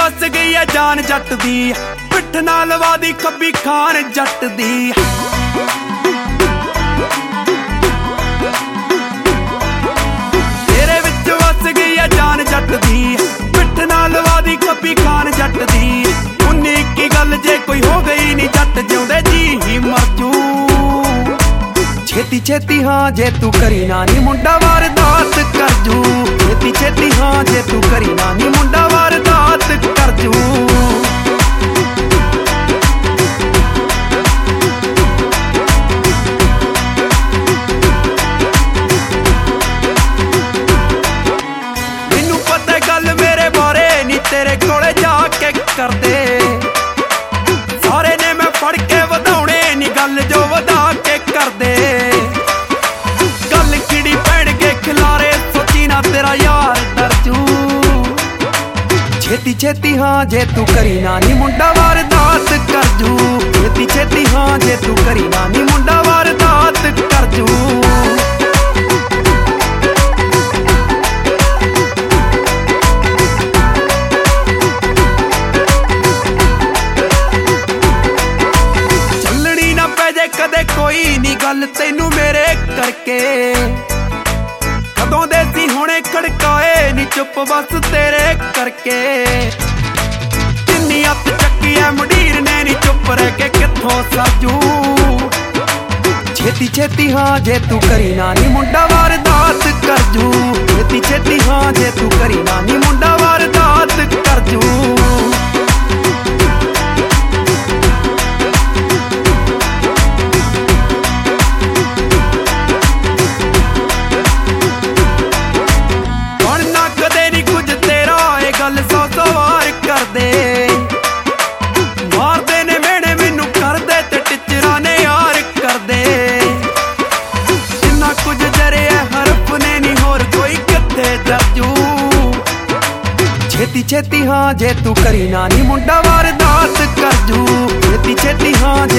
ਵਸ ਗਈ ਐ ਜਾਨ ਜੱਟ ਦੀ, ਪਿੱਠ ਨਾਲ ਲਵਾ ਦੀ ਖੱਬੀ ਖਾਨ ਜੱਟ ਦੀ। ਤੇਰੇ ਵਿੱਚ ਵਸ ਗਈ ਐ ਜਾਨ ਜੱਟ ਦੀ, ਪਿੱਠ ਨਾਲ ਲਵਾ ਦੀ ਖੱਬੀ ਖਾਨ ਜੱਟ ਦੀ। 19 ਗੱਲ ਜੇ ਕੋਈ ਹੋ ਗਈ ਨੀ ਜੱਟ ਜਿਉਂਦੇ ਜੀ ਹੀ ਮਰ ਜੂ। ਛੇਤੀ ਛੇਤੀ ਹਾਂ ਜੇ ਤੂੰ ਕਰੀ ਨਾ ਨੀ ਮੁੰਡਾ ਵਾਰਦਾਤ ਕਰ ਜੂ। ਛੇਤੀ ਛੇਤੀ ਹਾਂ ਜੇ ਤੂੰ ਕਰੀ ਨਾ ਨੀ ਮੁੰਡਾ ਵਾਰਦਾਤ ਕਰ ਜੂ। ਮੈਨੂੰ ਪਤਾ ਗੱਲ ਮੇਰੇ ਬਾਰੇ ਨੀ ਤੇਰੇ ਕੋਲੇ ਜਾ ਕੇ ਕਰਦੇ। ਸਾਰੇ ਨੇ ਮੈਂ ਫੜ ਕੇ ਵਧਾਉਣੇ ਨੀ ਗੱਲ ਜੋ ਵਧਾ ਕੇ ਕਰਦੇ। ਤੇਰਾ ਯਾਰ ਡਰ ਜੂ। ਛੇਤੀ ਛੇਤੀ ਹਾਂ ਜੇ ਤੂੰ ਕਰੀ ਨਾ ਨੀ ਮੁੰਡਾ ਵਾਰਦਾਤ ਕਰ ਜੂ। ਛੇਤੀ ਛੇਤੀ ਹਾਂ ਜੇ ਤੂੰ ਕਰੀ ਨਾ ਨੀ ਮੁੰਡਾ ਵਾਰਦਾਤ ਕਰ ਜੂ। ਚੱਲਣੀ ਨਾ ਪੈ ਜੇ ਕਦੇ ਕੋਈ ਨੀ ਗੱਲ ਤੈਨੂੰ ਮੇਰੇ ਕਰਕੇ। ਕਦੋਂ ਦੇ ਸੀ ਹੁਣੇ ਖੜਕਾਏ ਨੀ ਚੁੱਪ ਬਸ ਤੇਰੇ ਕਰਕੇ। ਜਿੰਨੀ ਅੱਤ ਚੱਕੀ ਐ ਮੁੰਡੀਰ ਨੇ ਨੀ ਚੁੱਪ ਰਹਿ ਕੇ ਕਿੱਥੋਂ ਸਾਜੂ। ਛੇਤੀ ਛੇਤੀ ਹਾਂ ਜੇ ਤੂੰ ਕਰੀ ਨਾ ਨੀ ਮੁੰਡਾ ਵਾਰਦਾਤ ਕਰ ਜੂ। ਛੇਤੀ ਛੇਤੀ ਹਾਂ ਜੇ ਤੂੰ ਕਰੀ ਨਾ ਨੀ ਮੁੰਡਾ ਵਾਰਦਾਤ ਕਰ ਜੂ। ਗੱਲ 100 ਵਾਰ ਕਰਦੇ ਮਾਰਦੇ ਨੇ ਮੇਣੇ ਮੈਨੂੰ ਕਰਦੇ ਤੇ ਟਿਚਰਾਂ ਨੇ ਯਾਰ ਕਰਦੇ। ਜਿੰਨਾ ਕੁਝ ਜਰਿਆ ਹਰਫ ਨੇ ਨੀ ਹੋਰ ਕੋਈ ਕਿੱਥੇ ਜਰਜੂ। ਛੇਤੀ ਛੇਤੀ ਹਾਂ ਜੇ ਤੂੰ ਕਰੀ ਨਾ ਨੀ ਮੁੰਡਾ ਵਾਰਦਾਤ ਕਰ ਜੂ। ਛੇਤੀ ਛੇਤੀ ਹਾਂ